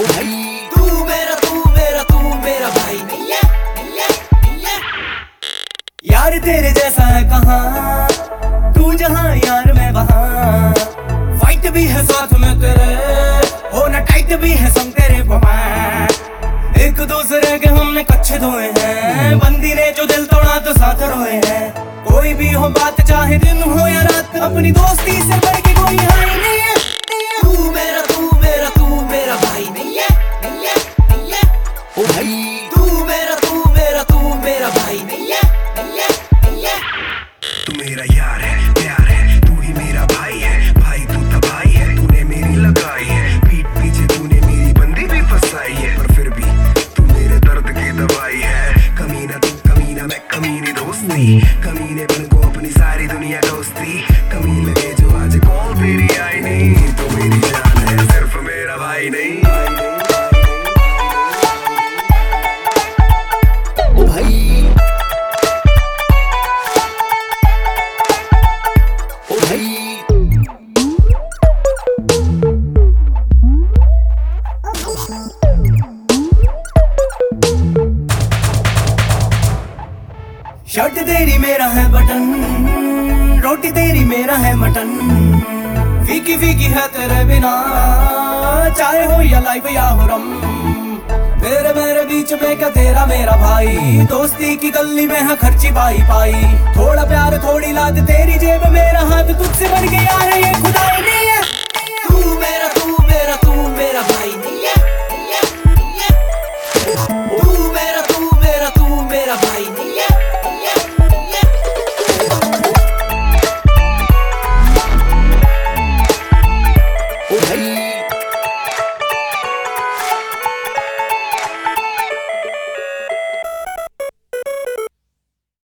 ओ भाई तू मेरा भाई नहीं है, नहीं है, नहीं है। यार तेरे जैसा है कहाँ, तू जहाँ यार मैं वहाँ। फाइट भी है साथ में तेरे, हो ना टाइट भी है संग तेरे बमा। एक दूसरे के हमने कच्चे धोए हैं, बंदी ने जो दिल तोड़ा तो साथ रोए हैं। कोई भी हो बात चाहे दिन हो या रात, अपनी दोस्ती से बढ़ के कोई हाई नहीं है। तू मेरा भाई नहीं है, नहीं है, नहीं है। ओ भाई तू मेरा भाई नहीं है, नहीं है, नहीं है। तू मेरा यार है, प्यार है, तू ही मेरा भाई है। भाई तू तबाही है, तूने मेरी लगाई है। पीठ पीछे तूने मेरी बंदी भी फंसाई है, पर फिर भी तू मेरे दर्द की दवाई है। कमीना तू कमीना, मैं कमीनी दोस्ती। कमीने बन को अपनी सारी दुनिया दोस्ती। कमी लगे जो आज कॉल तेरी आई नहीं, तो मेरी जान है सिर्फ मेरा भाई नहीं। ओ भाई ओ भाई शर्ट तेरी मेरा है बटन, रोटी तेरी मेरा है मटन। फीकी फीकी है तेरे बिना, चाहे हो या लाइफ या हो रम। तेरे मेरे बीच में क्या तेरा मेरा भाई, दोस्ती की गली में है खर्ची पाई पाई। थोड़ा